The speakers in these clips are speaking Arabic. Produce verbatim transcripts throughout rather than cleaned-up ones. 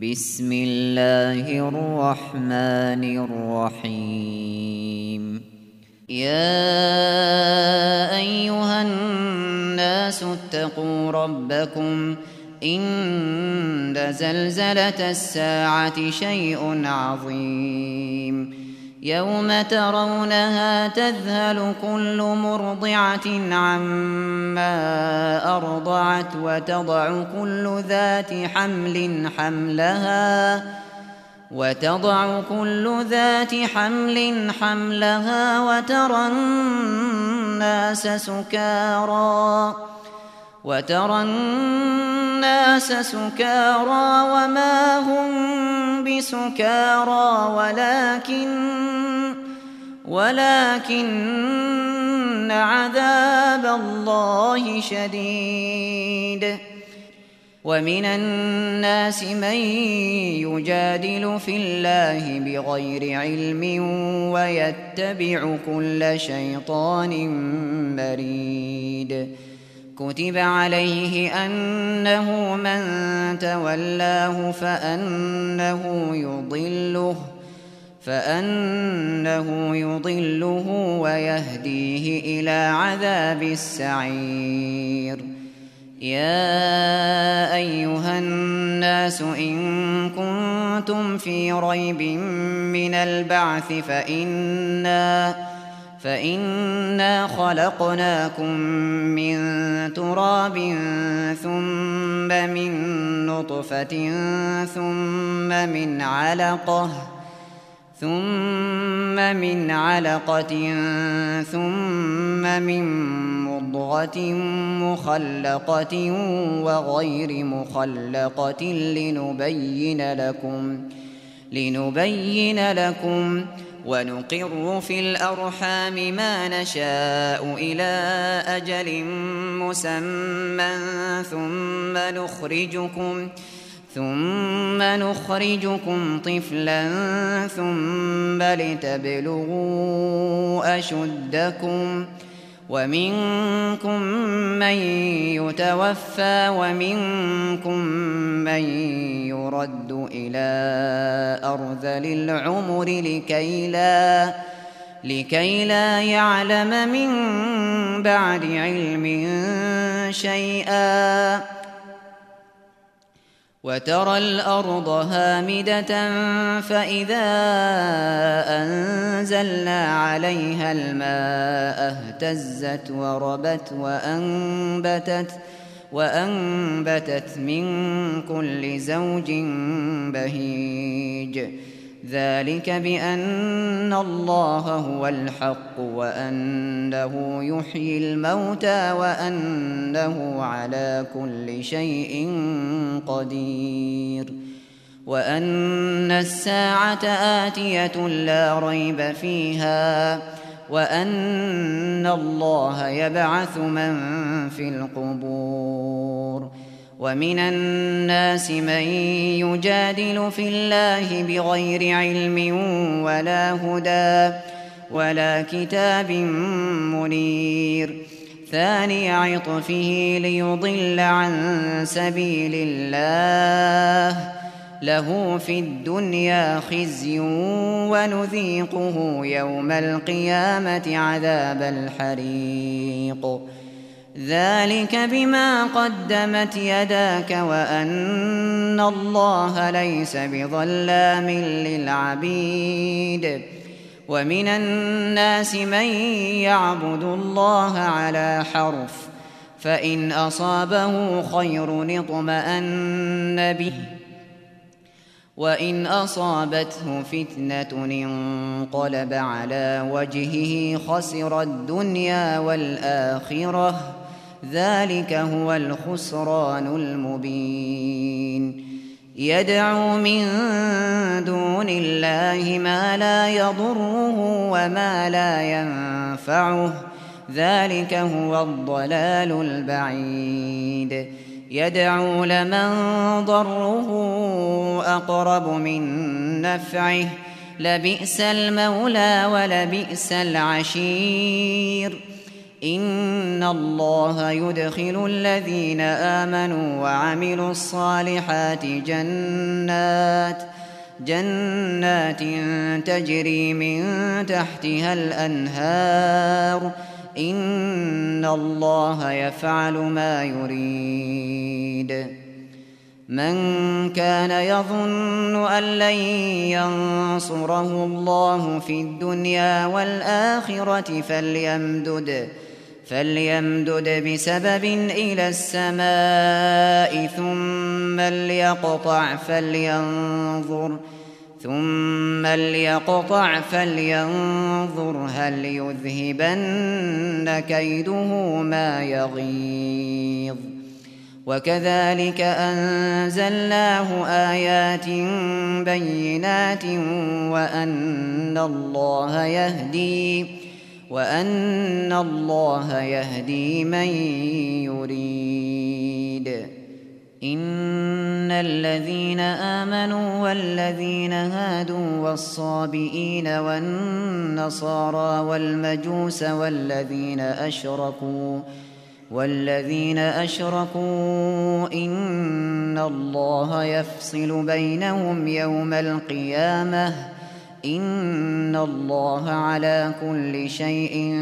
بسم الله الرحمن الرحيم. يا أيها الناس اتقوا ربكم إن زلزلة الساعة شيء عظيم يوم ترونها تذهل كل مرضعة عما أرضعت وتضع كل ذات حمل حملها وتضع كل ذات حمل حملها وترى الناس سكارى وترى الناس سكارى وما هم بسكارى ولكن ولكن عذاب الله شديد. ومن الناس من يجادل في الله بغير علم ويتبع كل شيطان مريد. كتب عليه أنه من تولاه فأنه يضله فأنه يضله ويهديه إلى عذاب السعير. يا أيها الناس إن كنتم في ريب من البعث فإنا فإنا خلقناكم من تراب ثم من نطفة ثم من علقة ثم من علقة ثم من مضغة مخلقة وغير مخلقة لنبين لكم لنبين لكم ونقر في الأرحام ما نشاء إلى أجل مسمى ثم نخرجكم ثم نخرجكم طفلا ثم لتبلغوا أشدكم ومنكم من يتوفى ومنكم من يرد إلى أرذل العمر لكي لا, لكي لا يعلم من بعد علم شيئا. وترى الأرض هامدة فإذا أنزلنا عليها الماء اهتزت وربت وأنبتت, وأنبتت من كل زوج بهيج. ذلك بأن الله هو الحق وأنه يحيي الموتى وأنه على كل شيء قدير وأن الساعة آتية لا ريب فيها وأن الله يبعث من في القبور. ومن الناس من يجادل في الله بغير علم ولا هدى ولا كتاب منير. ثاني عطفه ليضل عن سبيل الله له في الدنيا خزي ونذيقه يوم القيامة عذاب الحريق. ذلك بما قدمت يداك وأن الله ليس بظلام للعبيد. ومن الناس من يعبد الله على حرف فإن أصابه خير اطمأن به وإن أصابته فتنة انقلب على وجهه خسر الدنيا والآخرة ذلك هو الخسران المبين. يدعو من دون الله ما لا يضره وما لا ينفعه ذلك هو الضلال البعيد. يدعو لمن ضره أقرب من نفعه لبئس المولى ولبئس العشير. إن الله يدخل الذين آمنوا وعملوا الصالحات جنات جنات تجري من تحتها الأنهار إن الله يفعل ما يريد. من كان يظن أن لن ينصره الله في الدنيا والآخرة فليمدد فليمدد بسبب إلى السماء ثم ليقطع فلينظر ثم ليقطع فلينظر هل يذهبن كيده ما يغيظ. وكذلك أنزلناه آيات بينات وأن الله يهدي وأن الله يهدي من يريد. إن الذين آمنوا والذين هادوا والصابئين والنصارى والمجوس والذين أشركوا والذين أشركوا إن الله يفصل بينهم يوم القيامة إن الله على كل شيء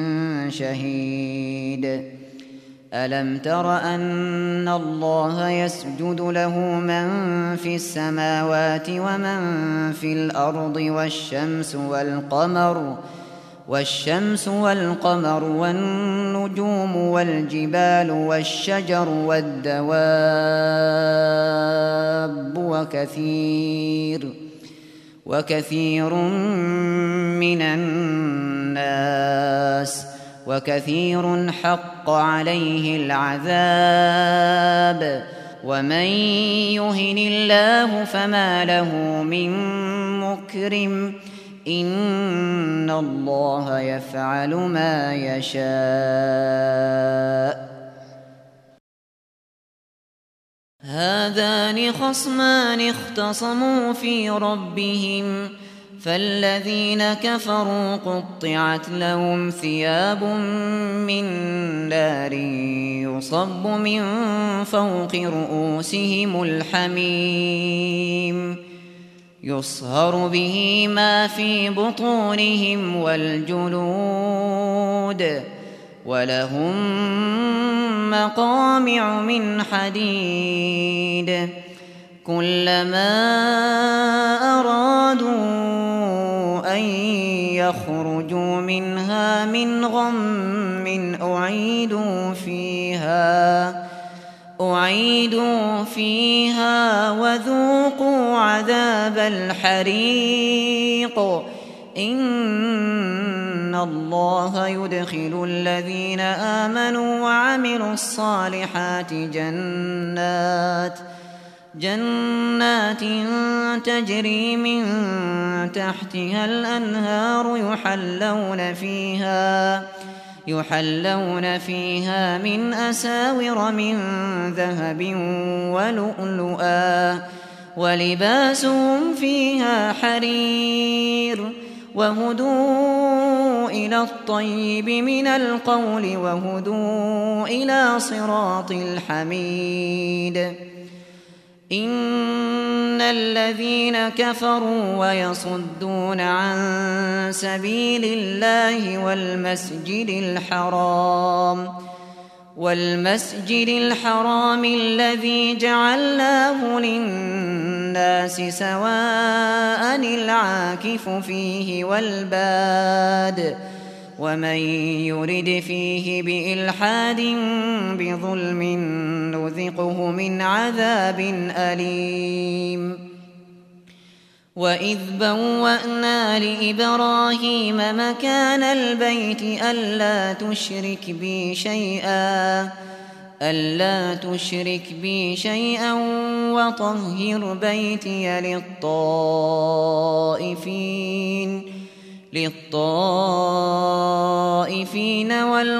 شهيد. ألم تر أن الله يسجد له من في السماوات ومن في الأرض والشمس والقمر والشمس والقمر والنجوم والجبال والشجر والدواب وكثير وكثير من الناس وكثير حق عليه العذاب ومن يهن الله فما له من مكرم إن الله يفعل ما يشاء. هذان خصمان اختصموا في ربهم فالذين كفروا قطعت لهم ثياب من نار يصب من فوق رؤوسهم الحميم يصهر به ما في بطونهم والجلود ولهم مقامع من حديد كلما أرادوا أن يخرجوا منها من غم أعيدوا فيها أعيدوا فيها وذوقوا عذاب الحريق إن الله يدخل الذين آمنوا وعملوا الصالحات جنات جنات تجري من تحتها الأنهار يحلون فيها يحلون فيها من أساور من ذهب ولؤلؤا ولباسهم فيها حرير وهدوا إلى الطيب من القول وهدوا إلى صراط الحميد. إن الذين كفروا ويصدون عن سبيل الله والمسجد الحرام والمسجد الحرام الذي جعلناه للناس سواء العاكف فيه والباد ومن يرد فيه بإلحاد بظلم نذقه من عذاب أليم. وإذ بوأنا لإبراهيم مكان البيت ألا تشرك بي شيئا ألا تشرك بي شيئا وطهر بيتي للطائفين للطائفين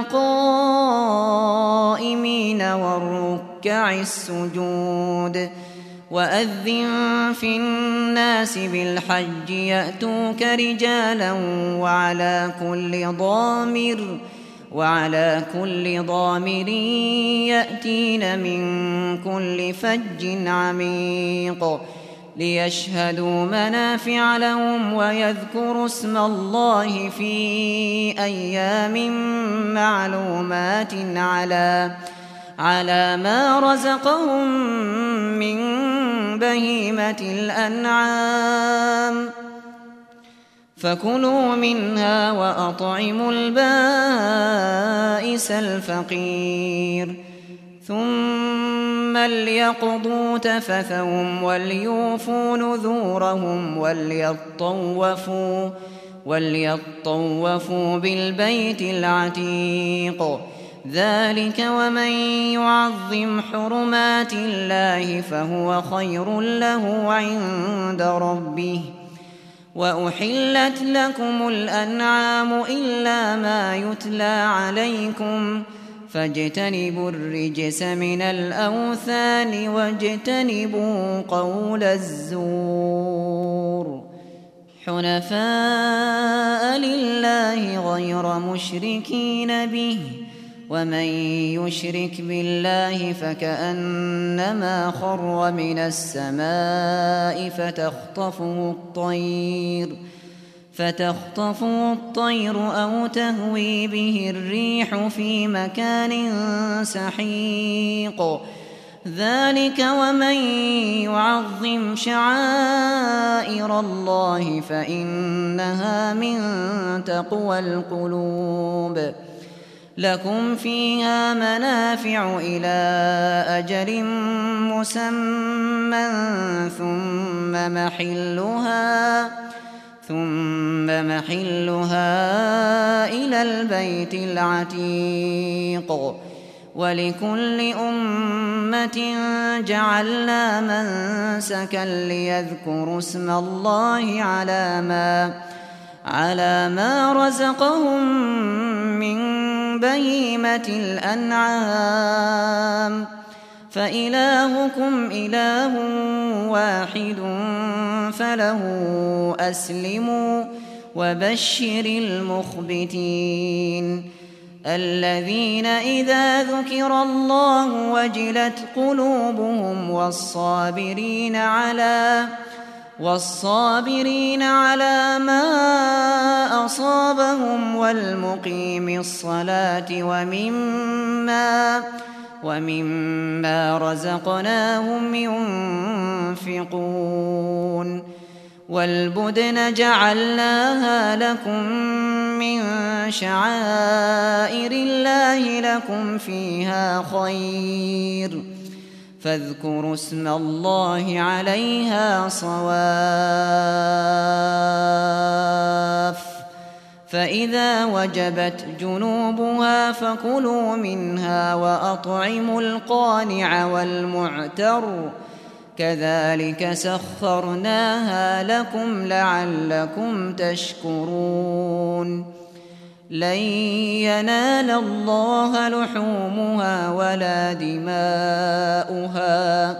والقائمين والركع السجود. وأذن في الناس بالحج يأتوك رجالا وعلى كل ضامر وعلى كل ضامر يأتين من كل فج عميق ليشهدوا منافع لهم ويذكروا اسم الله في أيام معلومات على على ما رزقهم من بهيمة الأنعام فكلوا منها وأطعموا البائس الفقير ثم ليقضوا تفثهم وليوفوا نذورهم وليطوفوا وليطوفوا بالبيت العتيق ذلك ومن يعظم حرمات الله فهو خير له عند ربه وأحلت لكم الأنعام إلا ما يتلى عليكم فاجتنبوا الرجس من الأوثان واجتنبوا قول الزور حنفاء لله غير مشركين به ومن يشرك بالله فكأنما خر من السماء فتخطفه الطير فتخطفه الطير أو تهوي به الريح في مكان سحيق ذلك ومن يعظم شعائر الله فإنها من تقوى القلوب لكم فيها منافع إلى أجل مسمى ثم محلها ثم محلها إلى البيت العتيق ولكل أمة جعلنا منسكا ليذكروا اسم الله على ما على ما رزقهم من بهيمة الأنعام فإلهكم إله واحد فله أسلموا وبشر المخبتين الذين إذا ذكر الله وجلت قلوبهم والصابرين على والصابرين على ما أصابهم والمقيم الصلاة ومما ومما رزقناهم ينفقون والبدن جعلناها لكم من شعائر الله لكم فيها خير فاذكروا اسم الله عليها صواف فإذا وجبت جنوبها فكلوا منها وأطعموا القانع والمعتر كذلك سخرناها لكم لعلكم تشكرون لن ينال الله لحومها ولا دماؤها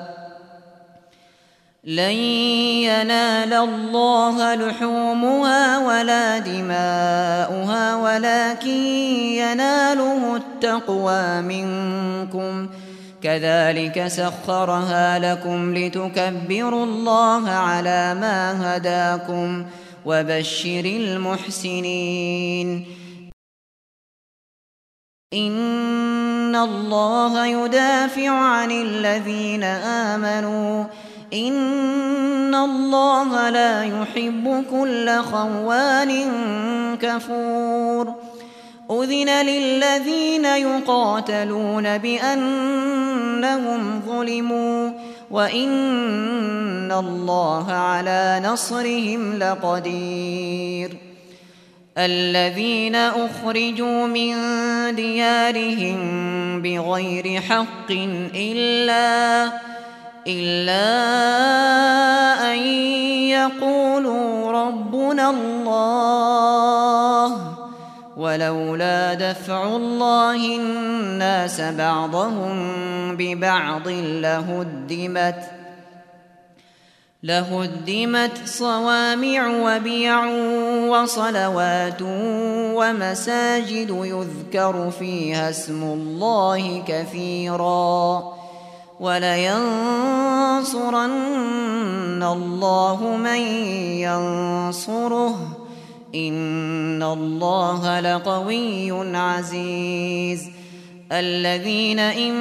لن ينال الله لحومها ولا دماؤها ولكن يناله التقوى منكم كذلك سخرها لكم لتكبروا الله على ما هداكم وبشر المحسنين إن الله يدافع عن الذين آمنوا إن الله لا يحب كل خوان كفور أذن للذين يقاتلون بأنهم ظلموا وإن الله على نصرهم لقدير الذين أخرجوا من ديارهم بغير حق إلا إلا أن يقولوا ربنا الله ولولا دفع الله الناس بعضهم ببعض لهدمت لهدمت صوامع وبيع وصلوات ومساجد يذكر فيها اسم الله كثيرا ولينصرن الله من ينصره إن الله لقوي عزيز الذين إن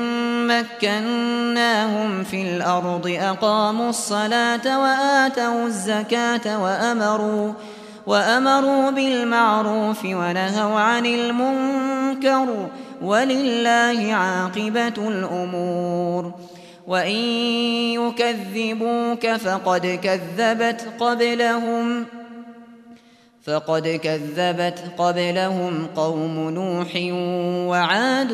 مكناهم في الأرض أقاموا الصلاة وآتوا الزكاة وأمروا, وأمروا بالمعروف ونهوا عن المنكر ولله عاقبة الأمور وإن يكذبوك فقد كذبت قبلهم فقد كذبت قبلهم قوم نوح وعاد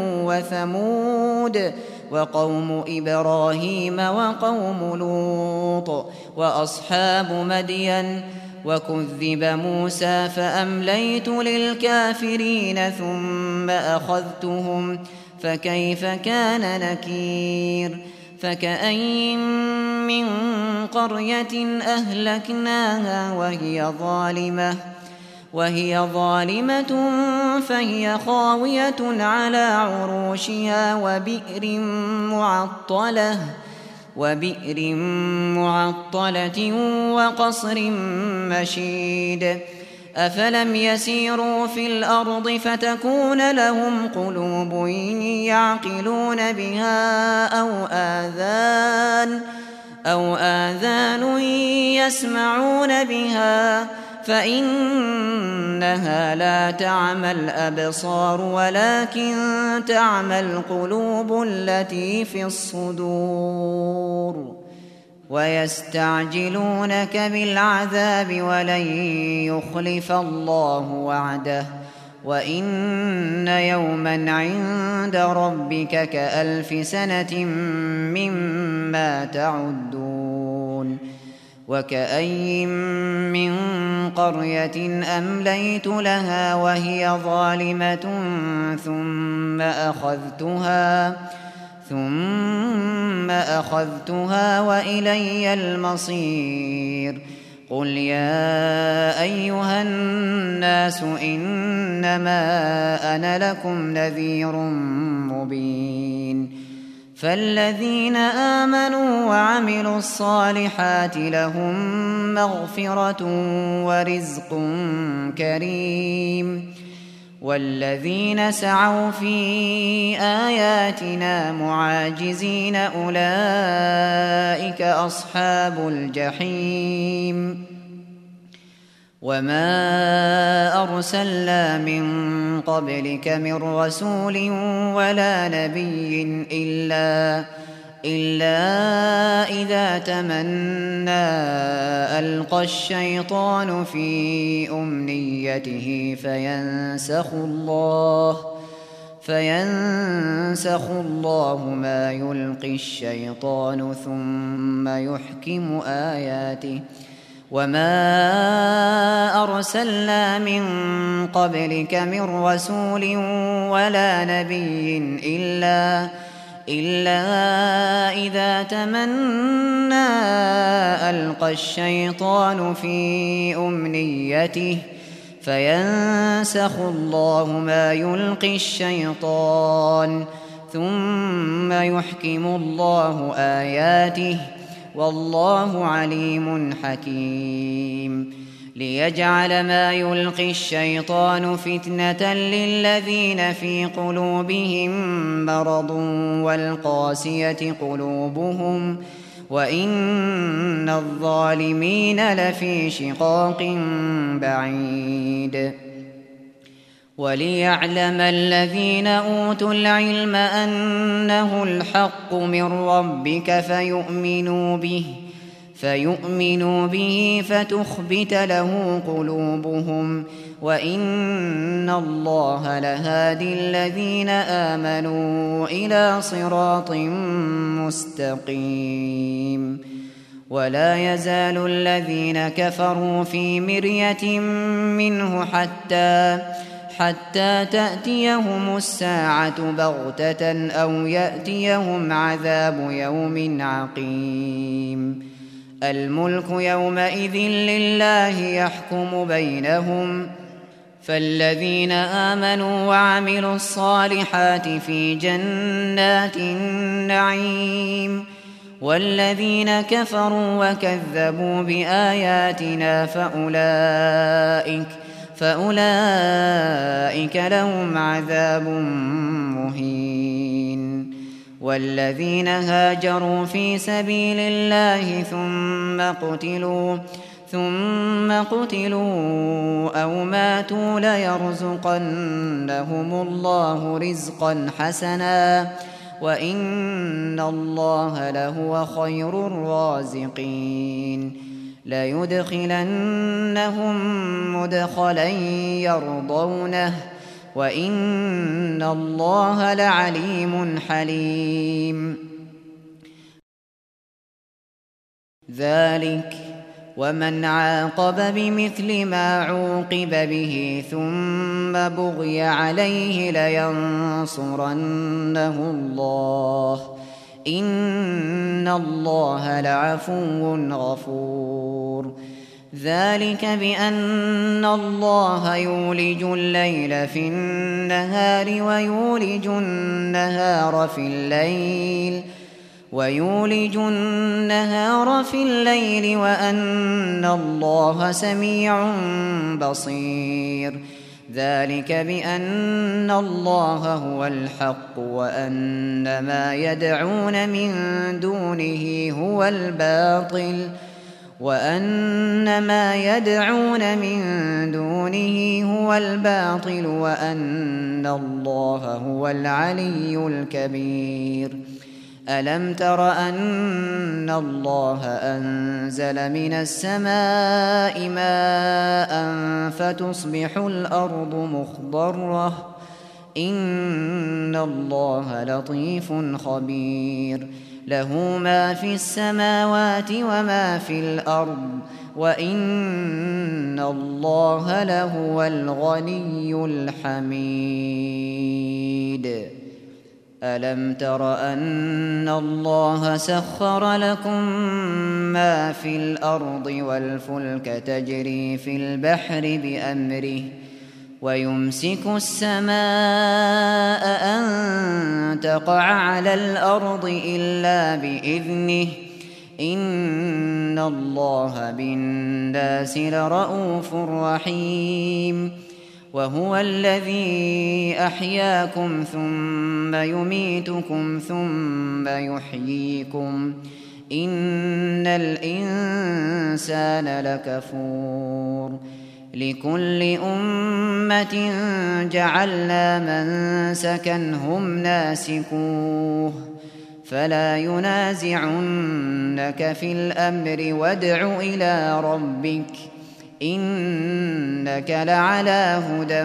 وثمود وقوم إبراهيم وقوم لوط وأصحاب مدين وكذب موسى فأمليت للكافرين ثم أخذتهم فكيف كان نكير فكأين من قرية أهلكناها وهي ظالمة وهي ظالمة فهي خاوية على عروشها وبئر معطلة وبئر معطلة وقصر مشيد أفلم يسيروا في الأرض فتكون لهم قلوب يعقلون بها أو آذان أو آذان يسمعون بها فإنها لا تعمى الأبصار ولكن تعمى القلوب التي في الصدور ويستعجلونك بالعذاب ولن يخلف الله وعده وإن يوما عند ربك كألف سنة مما تعدون وكأين من قرية أمليت لها وهي ظالمة ثم أخذتها ثم أخذتها وإلي المصير قل يا أيها الناس إنما أنا لكم نذير مبين فالذين آمنوا وعملوا الصالحات لهم مغفرة ورزق كريم والذين سعوا في آياتنا معاجزين أولئك أصحاب الجحيم وما أرسلنا من قبلك من رسول ولا نبي إلا إلا إذا تمنى ألقى الشيطان في أمنيته فينسخ الله فينسخ الله ما يلقي الشيطان ثم يحكم آياته وما أرسلنا من قبلك من رسول ولا نبي إلا إلا إذا تمنى ألقى الشيطان في أمنيته فينسخ الله ما يلقي الشيطان ثم يحكم الله آياته والله عليم حكيم ليجعل ما يلقي الشيطان فتنة للذين في قلوبهم مرض والقاسية قلوبهم وإن الظالمين لفي شقاق بعيد وليعلم الذين أوتوا العلم أنه الحق من ربك فيؤمنوا به فيؤمنوا به فتخبت له قلوبهم وإن الله لهادي الذين آمنوا إلى صراط مستقيم ولا يزال الذين كفروا في مرية منه حتى حتى تأتيهم الساعة بغتة أو يأتيهم عذاب يوم عقيم الملك يومئذ لله يحكم بينهم فالذين آمنوا وعملوا الصالحات في جنات النعيم والذين كفروا وكذبوا بآياتنا فأولئك فأولئك لهم عذاب مهين والذين هاجروا في سبيل الله ثم قتلوا ثم قتلوا أو ماتوا ليرزقنهم الله رزقا حسنا وإن الله لهو خير الرازقين ليدخلنهم مدخلا يرضونه وإن الله لعليم حليم ذلك ومن عاقب بمثل ما عوقب به ثم بغي عليه لينصرنه الله إن الله لعفو غفور ذلك بأن الله يولج الليل في النهار ويولج النهار في الليل ويولج النهار في الليل وأن الله سميع بصير ذلك بأن الله هو الحق وأن ما يدعون من دونه هو الباطل وأن ما يدعون من دونه هو الباطل وأن الله هو العلي الكبير ألم تر أن الله أنزل من السماء ماء فتصبح الأرض مخضرة إن الله لطيف خبير له ما في السماوات وما في الأرض وإن الله لهو الغني الحميد ألم تر أن الله سخر لكم ما في الأرض والفلك تجري في البحر بأمره ويمسك السماء أن تقع على الأرض إلا بإذنه إن الله بالناس لرءوف رحيم وهو الذي أحياكم ثم يميتكم ثم يحييكم إن الإنسان لكفور لكل أمة جعلنا منسكا هم ناسكوه فلا ينازعنك في الأمر وادع إلى ربك إنك لعلى هدى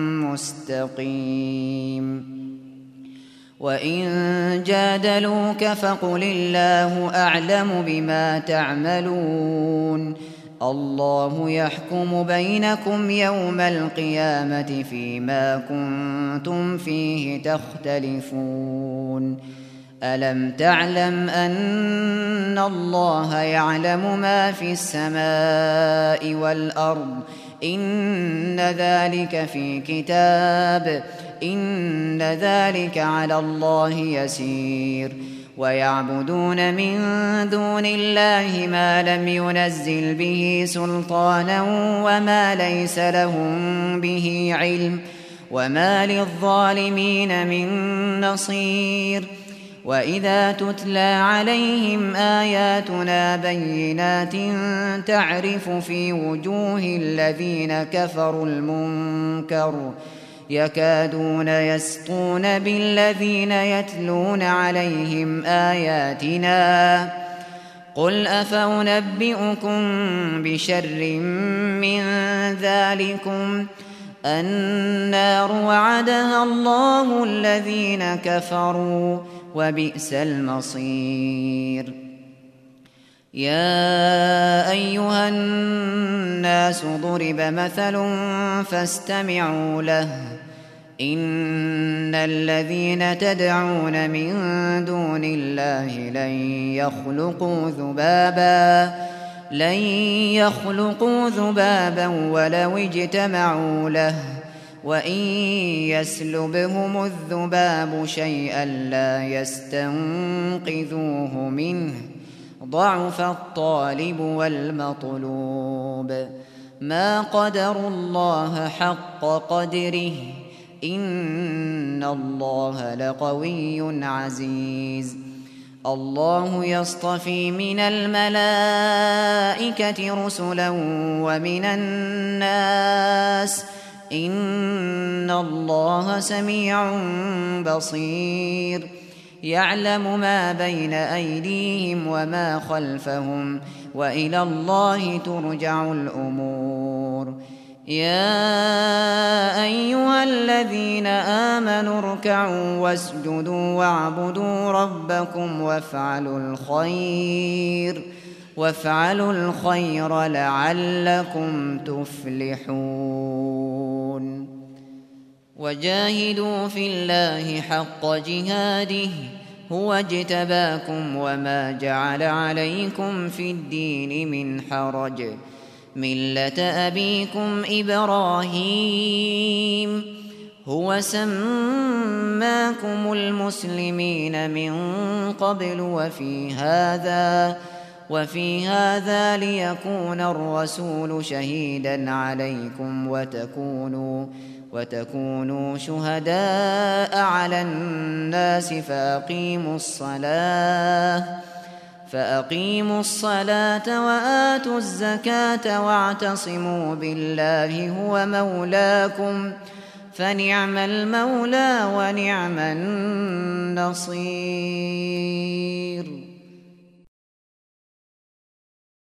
مستقيم وإن جادلوك فقل الله أعلم بما تعملون الله يحكم بينكم يوم القيامة فيما كنتم فيه تختلفون ألم تعلم أن الله يعلم ما في السماء والأرض إن ذلك في كتاب إن ذلك على الله يسير ويعبدون من دون الله ما لم ينزل به سلطانا وما ليس لهم به علم وما للظالمين من نصير وإذا تتلى عليهم آياتنا بينات تعرف في وجوه الذين كفروا المنكر يكادون يسطون بالذين يتلون عليهم آياتنا قل أفأنبئكم بشر من ذلكم النار وعدها الله الذين كفروا وبئس المصير يا أيها الناس ضرب مثل فاستمعوا له إن الذين تدعون من دون الله لن يخلقوا ذبابا لن يخلقوا ذبابا ولو اجتمعوا له وإن يسلبهم الذباب شيئا لا يستنقذوه منه ضعف الطالب والمطلوب ما قدروا الله حق قدره إن الله لقوي عزيز الله يصطفي من الملائكة رسلا ومن الناس إن الله سميع بصير يعلم ما بين أيديهم وما خلفهم وإلى الله ترجع الأمور يا أيها الذين آمنوا اركعوا واسجدوا واعبدوا ربكم وافعلوا الخير وافعلوا الخير لعلكم تفلحون وجاهدوا في الله حق جهاده هو اجتباكم وما جعل عليكم في الدين من حرج ملة أبيكم إبراهيم هو سماكم المسلمين من قبل وفي هذا وفي هذا ليكون الرسول شهيدا عليكم وتكونوا وتكونوا شهداء على الناس فأقيموا الصلاة فأقيموا الصلاة وآتوا الزكاة واعتصموا بالله هو مولاكم فنعم المولى ونعم النصير